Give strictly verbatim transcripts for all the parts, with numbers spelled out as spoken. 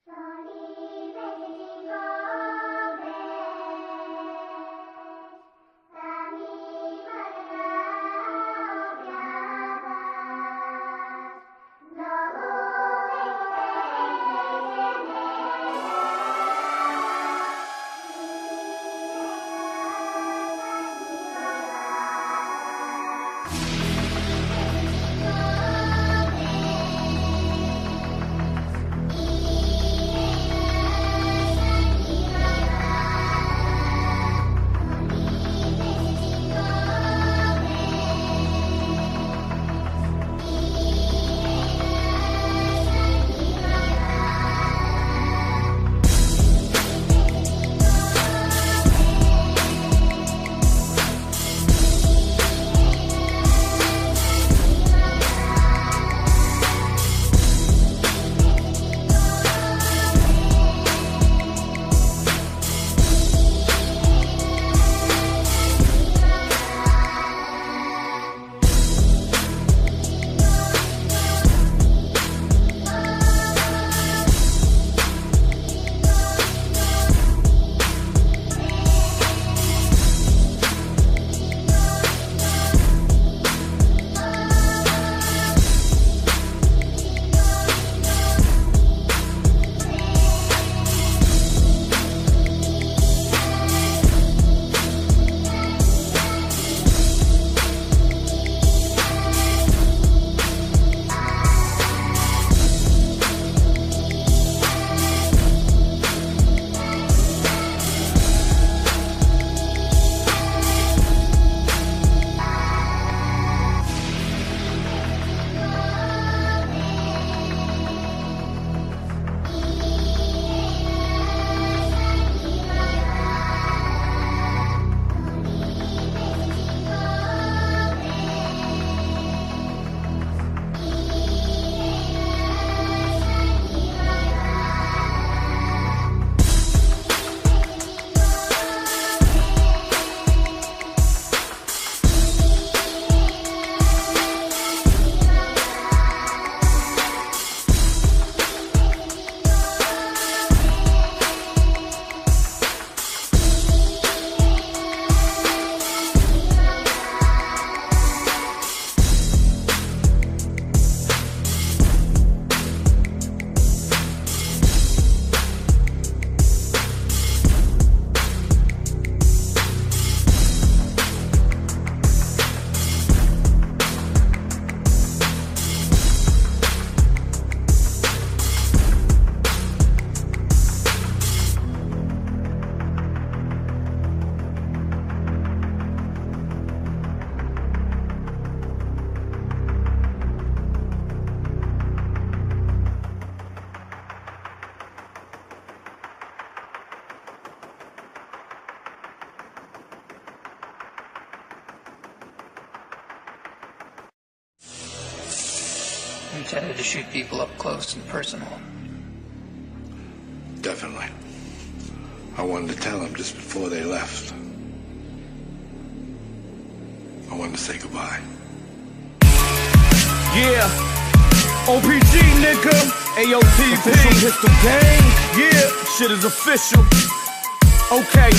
Intended to shoot people up close and personal. Definitely. I wanted to tell them just before they left. I wanted to say goodbye. Yeah. O P G, nigga. A O T P. Pistol Gang. Yeah. Shit is official. Okay.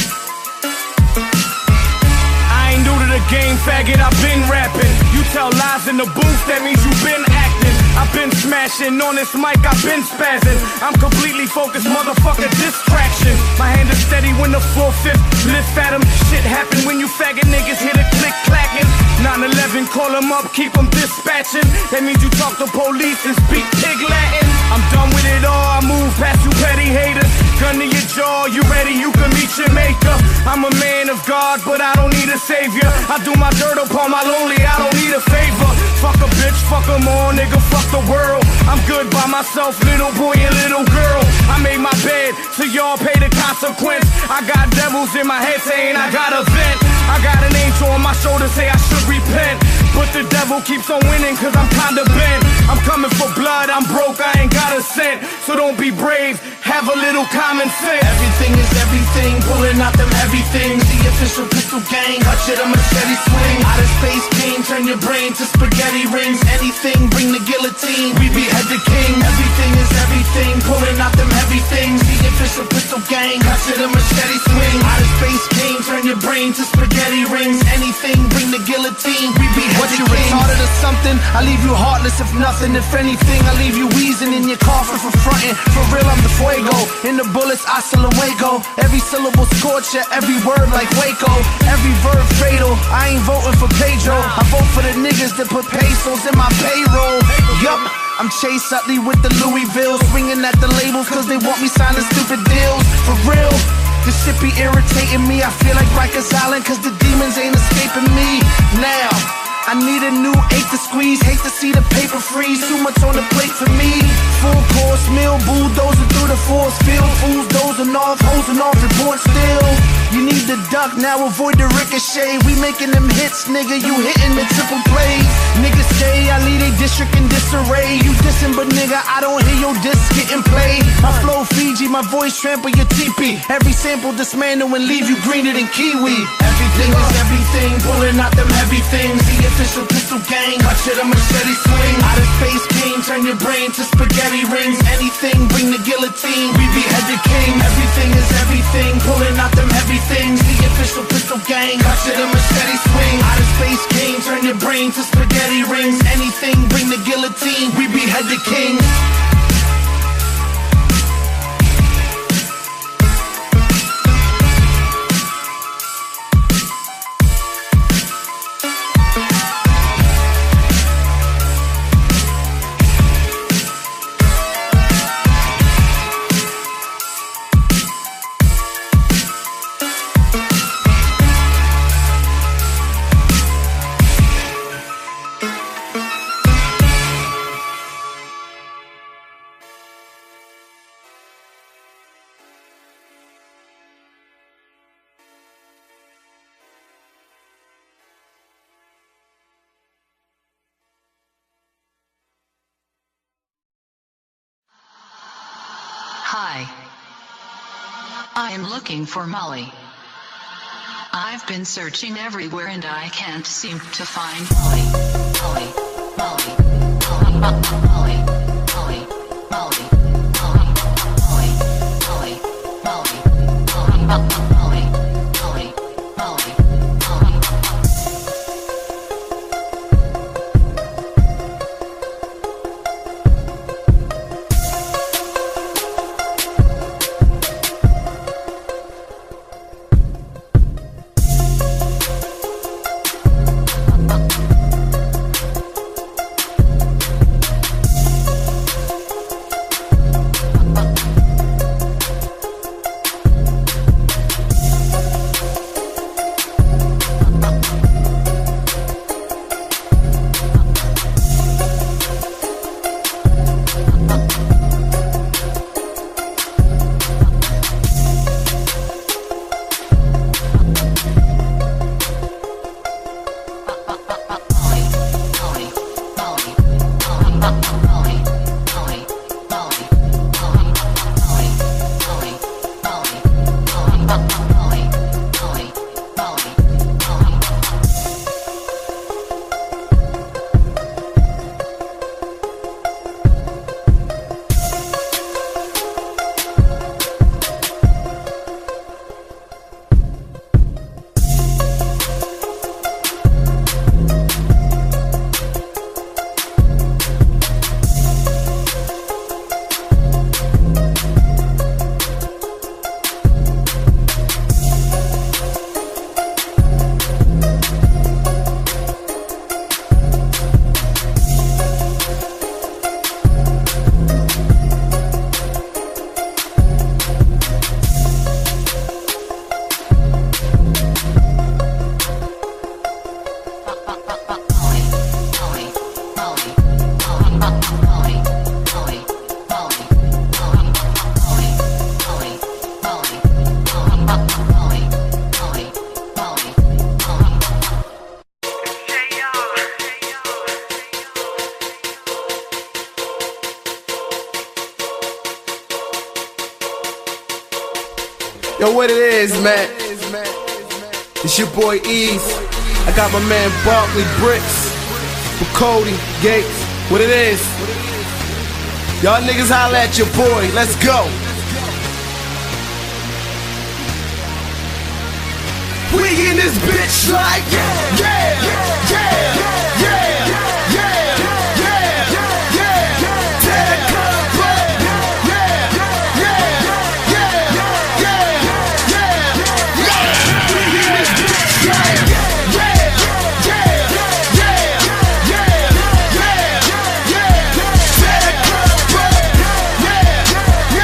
I ain't new to the game, faggot. I've been rapping. You tell lies in the booth, that means you been acting. I've been smashing on this mic, I've been spazzing. I'm completely focused, motherfucker, distraction. My hand is steady when the four-fifth lift at 'em. Shit happen when you faggot niggas hit a click clacking. nine eleven, call 'em up, keep 'em dispatching. That means you talk to police and speak pig Latin. I'm done with it all, I move past you petty haters. Gun to your jaw, you ready, you can meet your maker. I'm a man of God, but I don't need a savior. I do my dirt upon my lonely, I don't need a favor. Fuck a bitch, fuck 'em all, nigga, fuck the world. I'm good by myself, little boy and little girl. I made my bed, so y'all pay the consequence. I got devils in my head saying I got a vent. I got an angel on my shoulder say I should repent, but the devil keeps on winning cause I'm kinda bent. I'm coming for blood, I'm broke, I ain't got a cent. So don't be brave, have a little common sense. Everything is everything, pulling out them heavy things. The official Pistol Gang, hutch it, a machete swing. Out of space king, turn your brain to spaghetti rings. Anything, bring the guillotine, we behead the king. Everything is everything, pulling out them heavy official pistol gang, touch it a machete swing. Outer space game, turn your brain to spaghetti rings. Anything, bring the guillotine, we be what you retarded or something? I leave you heartless if nothing. If anything, I leave you wheezing in your coffin for frontin'. For real, I'm the fuego. In the bullets, hasta luego. Every syllable scorcher, every word like Waco. Every verb fatal. I ain't voting for Pedro. I vote for the niggas that put pesos in my payroll. Yup. I'm Chase Utley with the Louisville, swinging at the labels cause they want me signing stupid deals. For real, this shit be irritating me. I feel like Rikers Island cause the demons ain't escaping me. Now, I need a new eight to squeeze. Hate to see the paper freeze, too much on the plate for me. Full course meal, bulldozing through the force field. Fools dozing off, hosing off report still. You need the duck, now avoid the ricochet. We making them hits, nigga, you hitting the triple play. Niggas say I lead a district in disarray. You dissing, but nigga, I don't hear your disc getting played. My flow Fiji, my voice trample your teepee. Every sample dismantle and leave you greener than kiwi. Everything is everything, pulling out them heavy things. The official pistol gang, touch it a machete swing. Outer space game, turn your brain to spaghetti rings. Anything, bring the guillotine, we behead the king. Everything is everything, pulling out them heavy things. The official pistol gang, touch it a machete swing. Outer space game, turn your brain to spaghetti rings. Anything, bring the guillotine, we behead the king. Hi. I am looking for Molly. I've been searching everywhere and I can't seem to find Molly. Molly. Molly. Molly. Molly. Molly. Molly. Molly. Molly. Molly. Molly. Molly. Molly. Molly. Molly. Yo, what it is, man? It's your boy Ease. I got my man Barkley Bricks, Cody Gates. What it is? Y'all niggas holla at your boy. Let's go. We in this bitch like yeah, yeah, yeah, yeah, yeah, yeah, yeah. Tear the club up. Yeah, yeah, yeah, yeah, yeah, yeah. We in this bitch like yeah, yeah, yeah, yeah, yeah, yeah. Tear the club up. Yeah, yeah,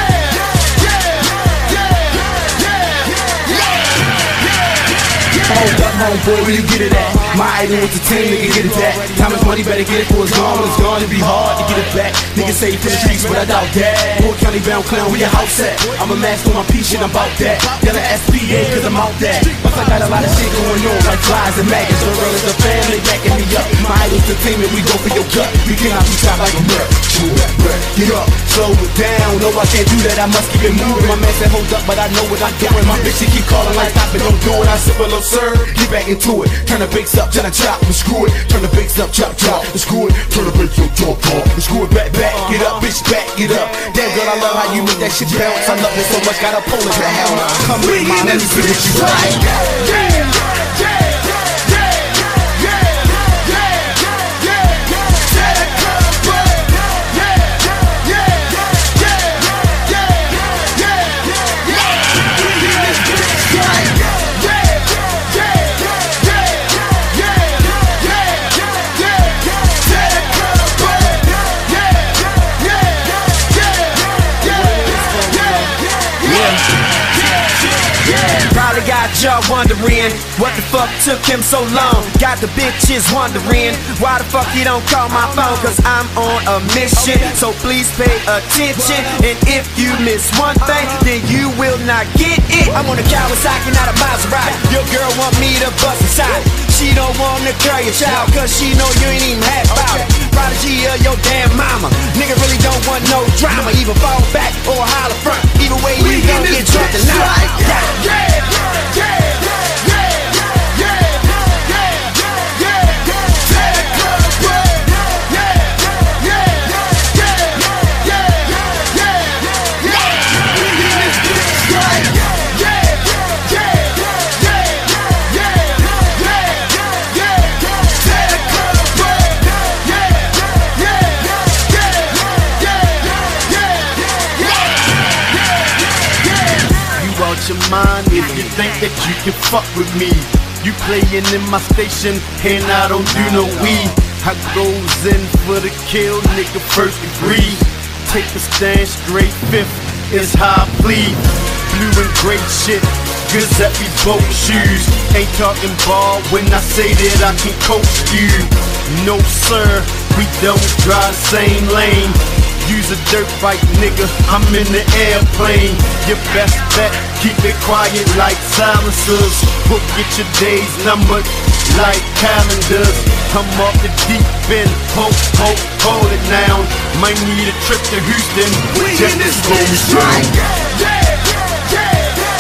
yeah, yeah, yeah. Hold up, homeboy, where you get it at? My idol with the team, nigga, get it that. Time is money, better get it for it's gone. When it's gone, it be hard to get it back. Niggas say for the streets, but I doubt that. Port County bound clown, where your house at? I'm a master on my piece, shit, I'm about that. Yelling S P A, cause I'm out that. Plus I got a lot of shit going on, like flies and maggots. The world is the family backing me up. My idol's the team, and we go for your gut. We cannot be shot like a murk. Get up, slow it down. No, I can't do that, I must keep it moving. My man said, hold up, but I know what I'm doing. My bitch, she keep calling like stop it, don't do it. I sip a little sir, get back into it. Turn the bass up, turn the chop, and screw it. Turn the bass up, chop, chop, and screw it. Turn the bass up, chop, chop, and screw it. Back, back, get up, bitch, back, get up. Damn girl, I love how you make that shit bounce. I love it so much, gotta pull it to hell. Come with me, let me see what you like. Yeah, yeah, yeah. Probably got y'all wondering what the fuck took him so long. Got the bitches wondering why the fuck he don't call my phone. Cause I'm on a mission, so please pay attention. And if you miss one thing, then you will not get it. I'm on a Kawasaki, not a Maserati. Your girl want me to bust inside. She don't want to carry your child, cause she know you ain't even half about it. Prodigy of your damn mama. Nigga really don't want no drama. Either fall back or holler front. Either way you gon' get drunk tonight. Yeah, yeah. Your mind if you think that you can fuck with me. You playin' in my station and I don't do no weed. I goes in for the kill, nigga, first degree. Take a stand straight fifth is how I plead. Blue and gray shit, Giuseppe boat shoes. Ain't talking ball when I say that I can coach you. No sir, we don't drive the same lane. Use a dirt bike, nigga, I'm in the airplane. Your best bet, keep it quiet like silencers. Book, get your days numbered like calendars. Come off the deep end, poke, poke, hold it down. Might need a trip to Houston, we just in this bitch right. Yeah, yeah, yeah.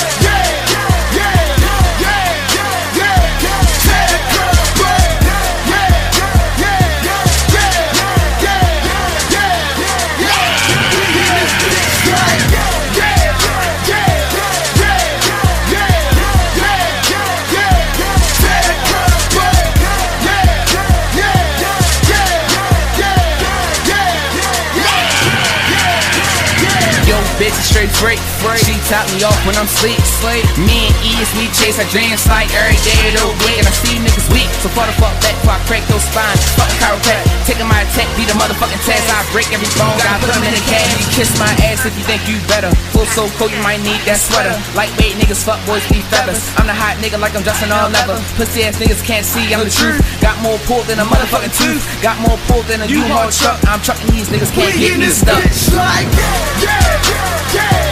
Bitch is straight freight, she top me off when I'm sleep. Me and Ease, we chase our dreams like every day of the week. And I see niggas weak, so far the fuck back before I crack those spines. Fuck a chiropractic, taking my attack, be the motherfucking test. I break every bone, gotta put them in a cage. You kiss my ass if you think you better. Full so cold, you might need that sweater. Lightweight niggas, fuck boys, be feathers. I'm the hot nigga like I'm dressing all leather. Pussy ass niggas can't see, I'm the truth. Got more pull than a motherfucking tooth. Got more pull than a U-Haul truck. I'm trucking these niggas, can't get me stuck. Like, yeah, yeah, yeah.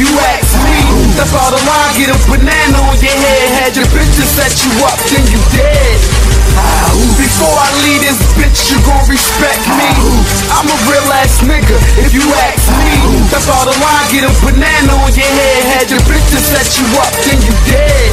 you ask me. That's all the line, get a banana on your head. Had your bitch to set you up, then you dead. Before I leave this bitch, you gon' respect me. I'm a real ass nigga, if you ask me. That's all the line, get a banana on your head. Had your bitch to set you up, then you dead.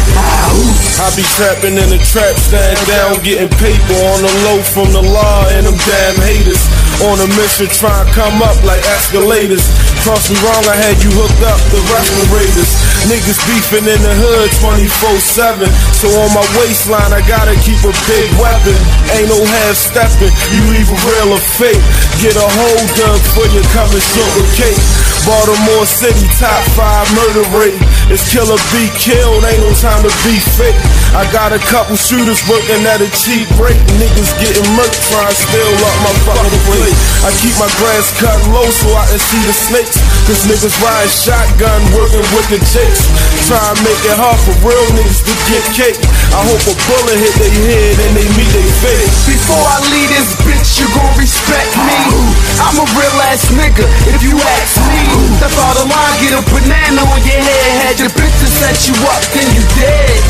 I be trapping in the trap, stand down, getting paper on the low from the law and them damn haters. On a mission, try and come up like escalators. Cross me wrong, I had you hooked up, the respirators. Niggas beefing in the hood twenty-four seven. So on my waistline, I gotta keep a big weapon. Ain't no half stepping, you either real or fake. Get a hold up for you coming sugar cake. Baltimore City, top five murder rate. It's killer be killed, ain't no time to be fake. I got a couple shooters working at a cheap rate. Niggas getting murked, trying to steal up my fucking plate. I keep my grass cut low so I can see the snakes. Cause niggas ride shotgun, working with the jakes. Try and make it hard for real niggas to get cake. I hope a bullet hit their head and they meet their face. Before I leave this bitch, you gon' respect me. I'm a real ass nigga, if you ask me. That's all the line, get a banana on your head. Had your bitch to set you up, then you dead.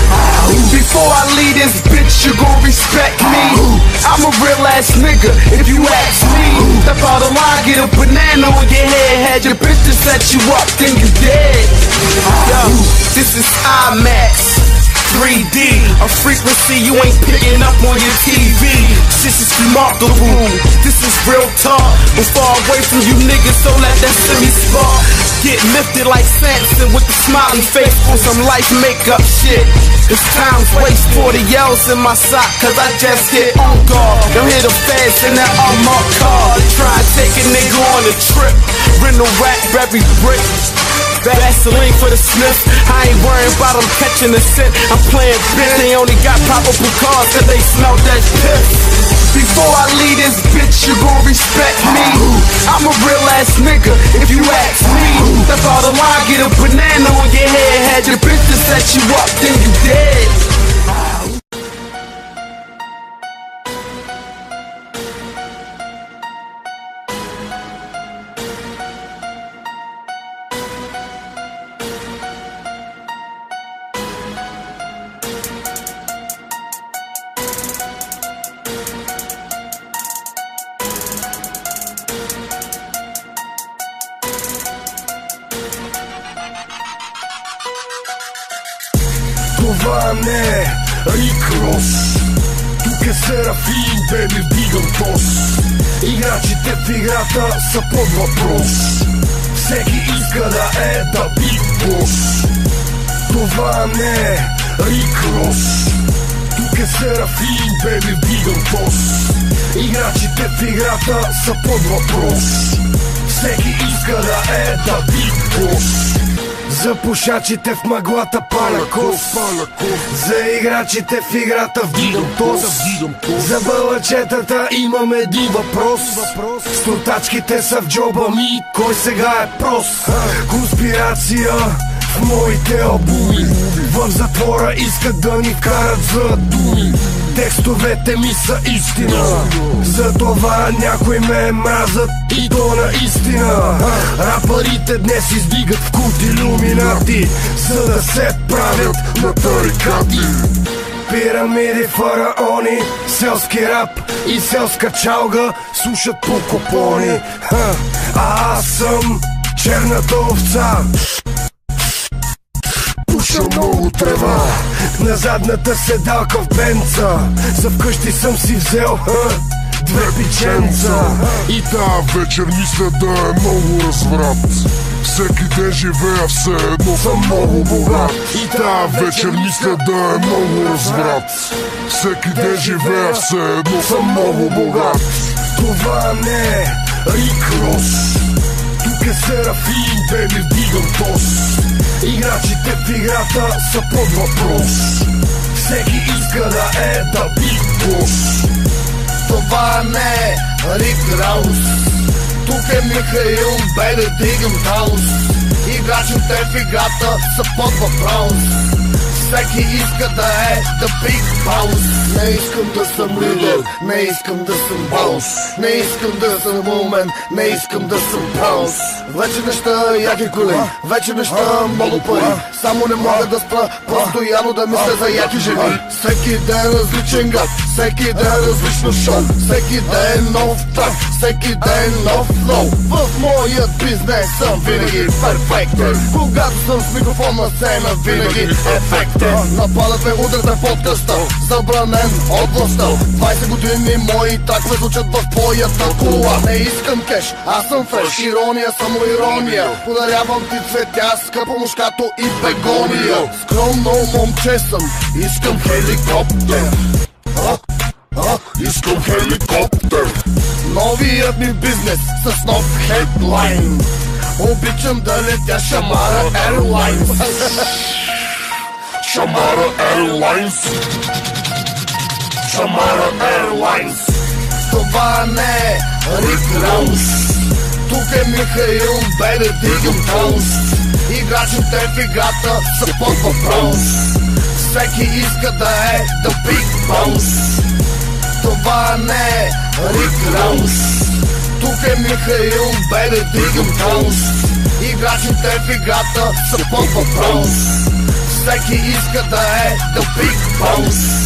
Before I leave this bitch, you gon' respect me. I'm a real ass nigga, if you ask me. That's all the line, get a banana on your head. Had your bitch to set you up, then you dead. Yo, this is IMAX three D, a frequency you ain't picking up on your T V. This is remarkable, this is real talk. I'm far away from you niggas, so let that semi spark. Get lifted like Samson with the smiley face on some life makeup shit. It's time's waste, forty yells in my sock, cause I just hit on guard. Don't hit the feds in that unmarked car. Try and take a nigga on a trip, rental rack, every brick. Vaseline for the sniff. I ain't worrying about them catching the scent. I'm playing bitch, they only got probable cause cause they smell that piff. Before I leave this bitch, you gon' respect me. I'm a real ass nigga, if you ask me. That's all the line, get a banana on your head. Had your bitch to set you up, then you dead. Това не е Рик Рос. Тук е Серафим, беби, вдигам тос. Играчите в играта са под въпрос. Всеки иска да е да биг бос. Това не е Рик Рос. Тук е Серафим, беби, вдигам тос. Играчите в играта са под въпрос. Всеки иска да е да биг бос. За пушачите в мъглата паля кос. За играчите в играта вдигам тос. За бълъчетата имам един въпрос. Стотачките са в джоба ми, кой сега е прос? Конспирация в моите албуми. В затвора искат да ни вкарат за думи. Текстовете ми са истина. За това някой ме мразят и то наистина. Рапърите днес издигат в култ илюминати, за да се правят на тарикати. Пирамиди, фараони, селски рап и селска чалга слушат по купони. А аз съм черната овца, пуша много трева на задната седалка в бенца. За вкъщи съм си взел ха, две пиченца. И тази вечер мисля да е много разврат. Всеки ден живея все едно съм много богат. И тази вечер мисля да е много разврат. Всеки ден живея все едно съм много богат. Това не е Рик Рос. Тук е Серафим, беби, вдигам тос. Играчите в играта са под въпрос. Всеки иска да е да биг бос. Това не е Рик Раус. Тук е Михаил, беби, дигам хаус. Играчите в играта са под въпрос. Всеки иска да е the big boss. Не искам да съм лидер, не искам да съм бос. Не искам да съм умен, не искам да съм бос. Вече неща яки коли, вече неща много пари. Само не мога да спра, постоянно да мисля за яки жени. Всеки ден различен гад, всеки ден различно шоу. Всеки ден нов трак, всеки ден нов флоу. В моят бизнес съм винаги перфектен. Когато съм с микрофон на сцена, винаги ефектен. Нападат ме, удрят ме подкаста, забранен от властта. двайсет години мои тракове звучат в твоята кола. Не искам кеш, аз съм фреш, ирония, само ирония. Подарявам ти цветя, скъпо мушкато и бегония. Скромно момче съм, искам хеликоптер. А, а, искам хеликоптер. Новият ми бизнес с нов хедлайн. Обичам да летя Шамара Airlines. Шамара Airlines. Шамара Airlines. Това не е Рик Роуз. Тук е Михаил, бе да дигам тост. Играчите в играта са под въпрос. Всеки иска да е the big boss. Това не е Рик Роуз. Тук е Михаил, бе да дигам тост. Играчите в играта са под въпрос. Всеки иска да е the big boss.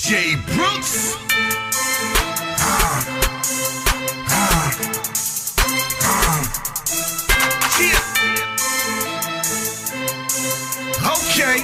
Jay Brooks. Ah, ah, ah. Yeah. Okay.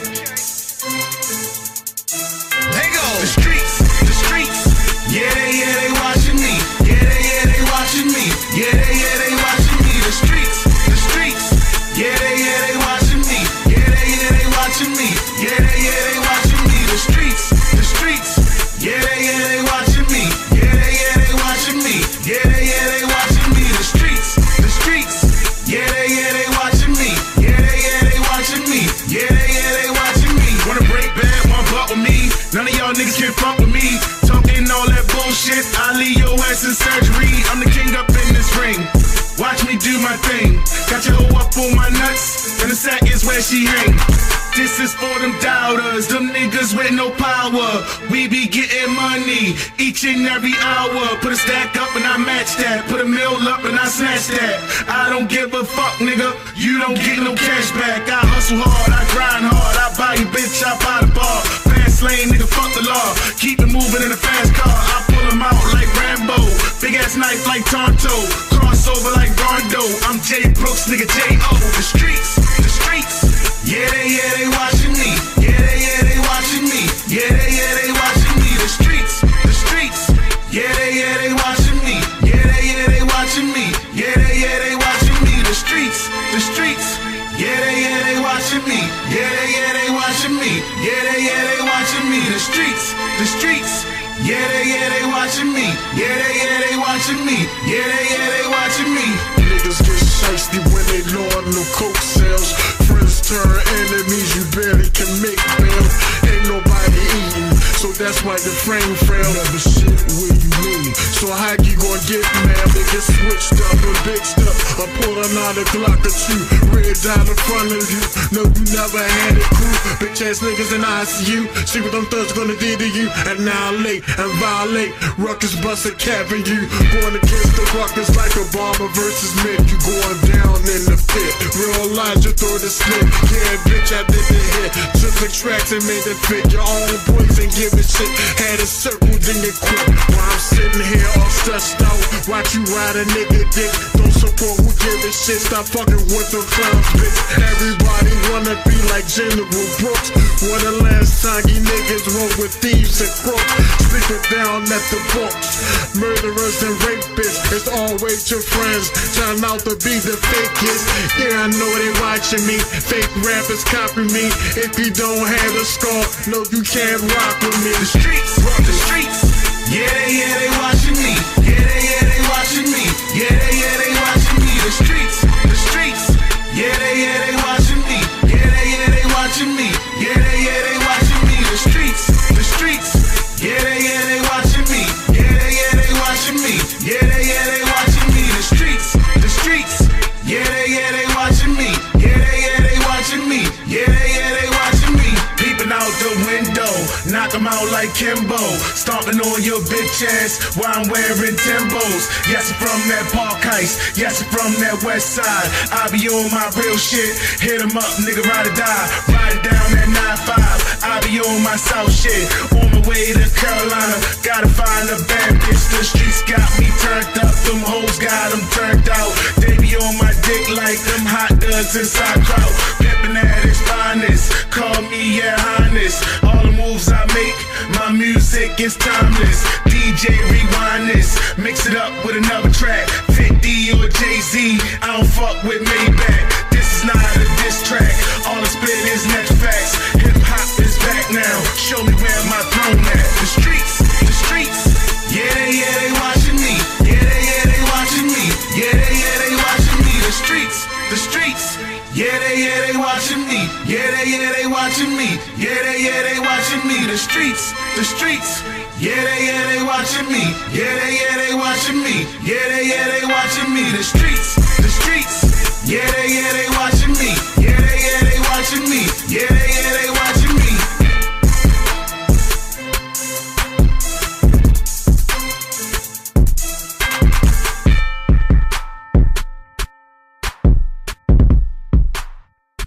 There go. The streets, the streets. Yeah, they, yeah, they watching me. Yeah, they, yeah, they watching me. Yeah, they, yeah, they watching me. The streets, the streets. Yeah, they, yeah, they watching me. Yeah, they, yeah, they watching me. Yeah, they, yeah, they watching me. The streets, the streets. Yeah, they, yeah, they watching me. Yeah, they, yeah, they watching me. Yeah, they, yeah, they watching me. The streets, the streets. Yeah, they, yeah, they watching me. Yeah, they, yeah, they watching me. Yeah, they, yeah, they watching me. Wanna break bad, wanna buck with me. None of y'all niggas can fuck with me. Talking all that bullshit, I leave your ass in surgery. I'm the king up in this ring. Watch me do my thing. Got your hoe up on my nuts, and the sack is where she hang. This is for them doubters, them niggas with no power. We be getting money each and every hour. Put a stack up and I match that. Put a mill up and I snatch that. I don't give a fuck, nigga. You don't get no cash back. I hustle hard, I grind hard. I buy you, bitch, I buy the bar. Fast lane, nigga, fuck the law. Keep it moving in a fast car. I pull them out like Rambo. Big ass knife like Tonto. Crossover like Rondo. I'm Jay Brooks, nigga, J O. The streets, the streets. Yeah, they, yeah, they watching me. Yeah, they, yeah, they watching me. Yeah, they, yeah, they watching me. The streets, the streets. Yeah, they, yeah, they watching me. Yeah, they, yeah, they watching me. Yeah, they, yeah, they watching me. The streets, the streets. Yeah, they, yeah, they watching me. Yeah, they, yeah, they watching me. Yeah, they, yeah, they watching me. The streets, the streets. Yeah, they, yeah, they watching me. Yeah, they, yeah, they watching me. Yeah, they, yeah, they watching me. Niggas get shiesty when they know on no coke sales. Friends turn enemies, you barely can make bail. Ain't nobody eating, so that's why the frame frail. Never shit where you need, so how you gon' get mad? They get switched up and bitched up. I'm pulling out a Glock or two, red down in front of you. No, you never had it cool. Bitch ass niggas in I C U. See what them thugs gonna do to you. Annihilate and violate. Ruckus bustin' capping you. Going against the ruckus like a bomber versus mid. You going down in the pit. Real lines, you throw the slip. Yeah, bitch, I did the hit. Took the tracks and made it fit. Your own boys ain't giving shit. Had it circled in your quip. While I'm sitting here all stressed out. Watch you ride a nigga dick. Don't support who give a shit. Stop fucking with the clowns, bitch. Everybody wanna be like General Brooks. When the last time you niggas rolled with thieves and crooks? Sleeping down at the books. Murderers and rapists. It's always your friends trying out to be the fakest. Yeah, I know they watching me. Fake rappers copy me. If you don't have a scar, no, you can't rock with me. The streets, the streets. Yeah, they, yeah, they watching me. Yeah, they, yeah, they watching me. Yeah, they, yeah, they watching me. The streets, the streets. Yeah, they, yeah, they watching me. Yeah, they, yeah, they watching me. Yeah, they, yeah, they watching me. The streets, the streets. Yeah, they, yeah, they watching me. Yeah, they, yeah, they watching me. Yeah, they, yeah, they watching me. The streets, the streets. Yeah, they, yeah, they watching me. Yeah, they, yeah, they watching me. Yeah, they, yeah, they watching me. Peeping out the window, knock 'em out like Kimbo. Stomping on your bitch ass while I'm wearing Timbos. Yes, I'm from that Park Heights. Yes, I'm from that West Side. I be on my real shit. Hit 'em up, nigga, ride or die. Riding down that nine five. I be on my South shit. On my way to Carolina. Gotta find a bad bitch. The streets got me turned up. Them hoes got them turned out. They be on my dick like them hot dogs inside crowd. Pimpin' at its finest. Call me, yeah, Highness. All the moves I make, my music is timeless. D J rewind this, mix it up with another track. fifty or Jay-Z, I don't fuck with Maybach. This is not a diss track, all I spit is next facts. Hip hop is back now, show me where my throne at. The streets, the streets, yeah, they, yeah, they watching me. Yeah, they, yeah, they watching me. Yeah, they, yeah, they watching me. The streets, the streets. Yeah, they, yeah, they watching me. Yeah, they, yeah, they watching me. Yeah, they, yeah, they watching me. The streets, the streets. Yeah, they, yeah, they watching me. Yeah, they, yeah, they watching me. Yeah, they, yeah, they watching me. The streets, the streets. Yeah, they, yeah, they watching me. Yeah, they, yeah, they watching me. Yeah, they, yeah, they watching me.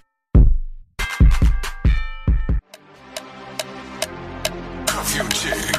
Future.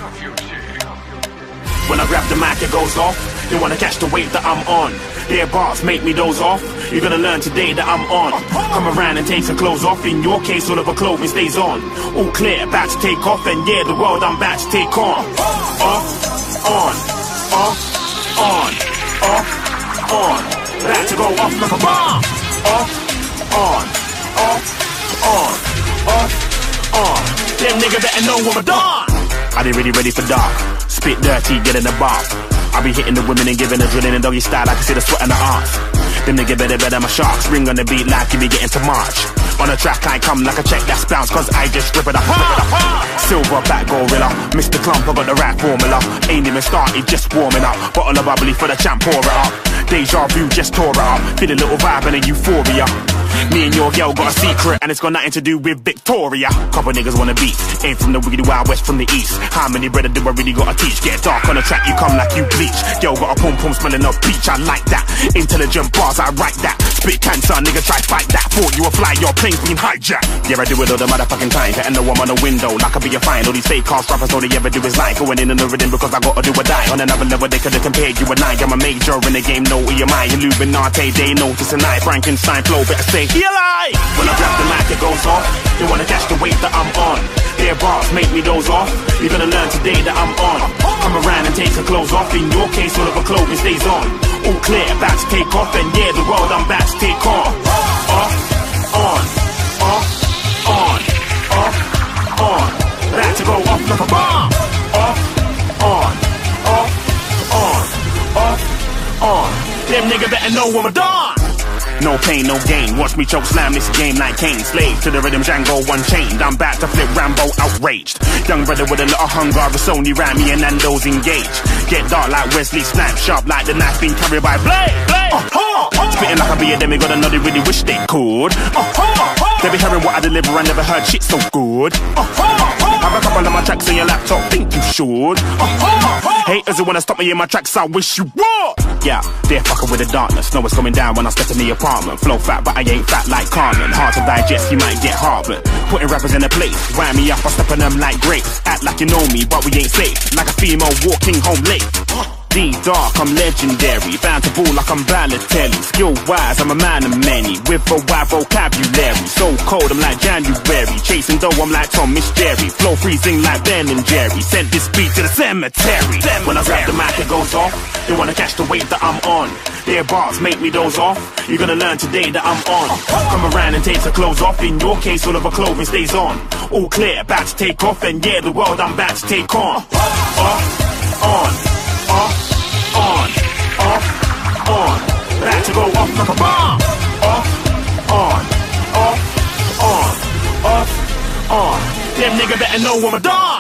When I grab the mic it goes off. They wanna catch the wave that I'm on. Their bars make me doze off. You're gonna learn today that I'm on. Come around and take some clothes off. In your case all of her clothing stays on. All clear, about to take off. And yeah, the world I'm about to take on. Off, on, off, on, off, on. About to go off like a bomb. Off, on, off, on, off, on. Them nigga better know what I'm done. Are they really ready for dark? Spit dirty, get in the bar. I be hitting the women and giving a drilling and doggy style. I can see the sweat on the arse. Them nigga better better my sharks. Ring on the beat like you be getting to March. On the track I come like a check that's bounce. Cause I just strip it up, strip it up. Silver back gorilla, Mister Clump, I got the right formula. Ain't even started, just warming up. Bottle of bubbly for the champ, pour it up. Deja vu, just tore it up. Feel a little vibe and a euphoria. Me and your girl got a secret and it's got nothing to do with Victoria. Couple niggas wanna beat, ain't from the wiggity wild west, from the east. How many brother do I really gotta teach? Get dark on the track, you come like you bleach. Girl got a pom pom smelling of peach, I like that. Intelligent bars, I write that. Spit cancer, nigga try fight that. Thought you were fly, your plane's been hijacked. Yeah, I do it all the motherfucking time. Petting the woman on the window, like I be a fine. All these fake cars, rappers, all they ever do is lie. Going in and the rhythm because I gotta do or die. On another level, they could've compared you and I. I'm a major in the game, no E M I. Illuminati, they notice and I. Frankenstein flow, better say, he alive. When I grab the mic, it goes off. They wanna catch the wave that I'm on. Their bars make me doze off. You're gonna learn today that I'm on. Come around and take her clothes off. In your case, all of her clothing stays on. All clear, about to take off. And yeah, the world I'm about to take on. Off, on, off, on, off, on. About to go off like a bomb. Off, on, off, on, off, on. Them nigga better know what I'm done. No pain, no gain. Watch me choke slam this game like Kane. Slave to the rhythm, Django unchained. I'm back to flip Rambo outraged. Young brother with a lot of hunger. Sony Rami and Nando's engaged. Get dark like Wesley Snipes. Sharp like the knife being carried by Blade. Blade. Uh-huh. Uh-huh. Spitting like a be a demigod. I know they really wish they could. Uh-huh. Uh-huh. They be hearing what I deliver. I never heard shit so good. Uh-huh. Uh-huh. Have a couple of my tracks on your laptop. Think you should. Uh-huh. Uh-huh. Haters who wanna stop me in my tracks. I wish you would. Yeah, they're fucking with the darkness. Know what's coming down when I step in the apartment. Flow fat, but I ain't fat like Carmen. Hard to digest, you might get heartburn. Putting rappers in a place, wind me up, I step on them like grapes. Act like you know me, but we ain't safe. Like a female walking home late. Deep dark, I'm legendary. Bound to ball like I'm Balotelli. Skill wise, I'm a man of many. With a wide vocabulary. So cold, I'm like January. Chasing dough, I'm like Tom Miss Jerry. Flow freezing like Ben and Jerry. Send this beat to the cemetery. When I grab the mic, it goes off. They wanna catch the wave that I'm on. Their bars make me doze off. You're gonna learn today that I'm on. Come around and take her clothes off. In your case, all of her clothing stays on. All clear, about to take off. And yeah, the world I'm about to take on. Off, on, off, on, off, on. About to go off like a bomb. Off, on, off, on, off, on. Them nigga better know what I'm done.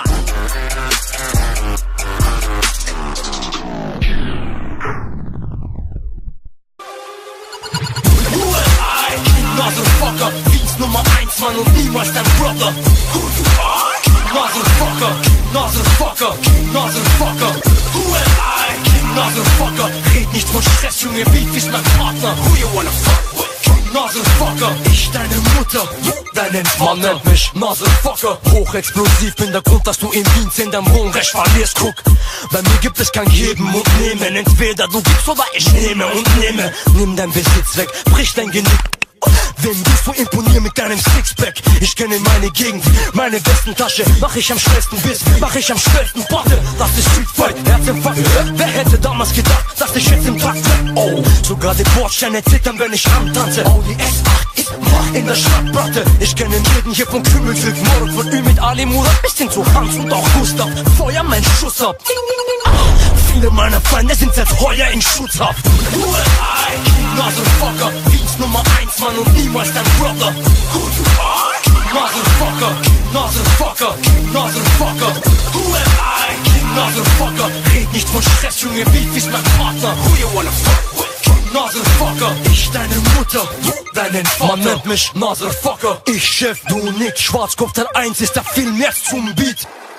Motherfucker, Wiens Nummer eins, Mann und niemals dein Brother. Motherfucker, motherfucker, motherfucker. Who am I? Motherfucker, red nicht von Stress, Junge, Beat ist mein Partner. Who you wanna fuck with? Motherfucker, ich deine Mutter, deinen Vater. Man nennt mich Motherfucker, hochexplosiv, bin der Grund, dass du im Dienst in deinem Wohnrecht verlierst. Guck, bei mir gibt es kein Geben und Nehmen. Entweder du gibst oder ich nehme und nehme. Nimm dein Besitz weg, brich dein Genick. Wem willst du imponieren mit deinem Sixpack? Ich kenne meine Gegend, meine Westentasche. Mach ich am schnellsten Biss, mach ich am schnellsten Botte. Das ist Street Fight, Herzinfarkt. Wer hätte damals gedacht, dass ich jetzt im Takt bleib? Oh, sogar die Bordsteine zittern, wenn ich antanze. Oh, die S acht ist wach in der Stadtplatte. Ich kenne jeden hier von Kümmelglück, Mord von Ü mit Ali Murat bis hin zu Hans und auch Gustav. Feuer mein Schuss ab. Viele meiner Feinde sind seit heuer in Schutzhaft. Who am I? Motherfucker, Wiens Nummer eins, Mann und niemals dein Brother. Who am I? Motherfucker, motherfucker, motherfucker. Who am I? Motherfucker, red nicht von Stress, Junge, Beat ist mein Partner. Who you wanna fuck with? Motherfucker, ich deine Mutter, deinen Vater. Man nennt mich Motherfucker, ich Chef, du nicht. Schwarzkopf Teil eins ist da viel mehr zum Beat.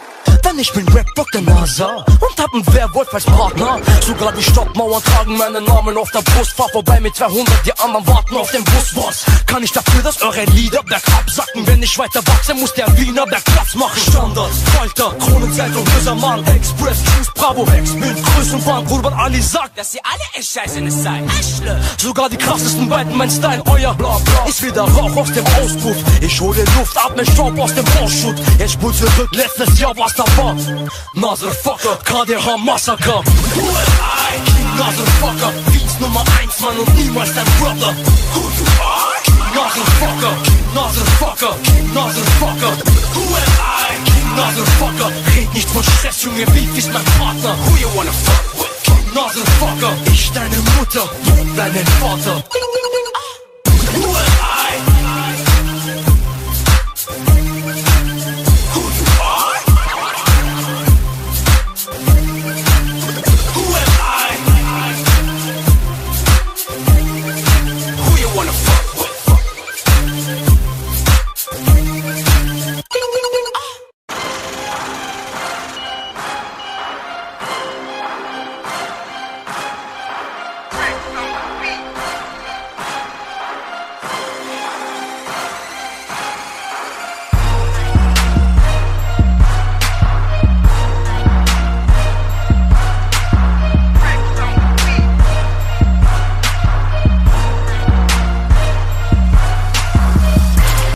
denn ich bin Rap-Rock der NASA und hab einen Werwolf als Partner. Sogar die Stadtmauern tragen meinen Namen auf der Brust. Fahr vorbei mit zweihundert, die anderen warten auf den Bus. Was kann ich dafür, dass eure Lieder bergab sacken? Wenn ich weiter wachse, muss der Wiener Bergplatz machen. Standard, Falter, Kronenzeitung, böser Mann, Express, News, Bravo, Hex, mit Größenwahn. Urban Ali sagt, dass ihr alle echt scheiße nicht seid. Sogar die krassesten beiden, mein Style, euer bla bla. Ist wieder Rauch aus dem Auspuff. Ich hole Luft, atme Staub aus dem Bauschutt. Ich spul zurück, letztes Jahr was da war. Motherfucker, K D H Massaker. Who am I? Motherfucker, Fiends Nummer eins, Mann und niemals dein Brother. Who do I? Motherfucker, Motherfucker, Motherfucker. Who am I? Motherfucker, red nicht von Stress, Junge, Beef ist mein Partner. Who you wanna fuck with? Motherfucker, ich deine Mutter, du deinen Vater.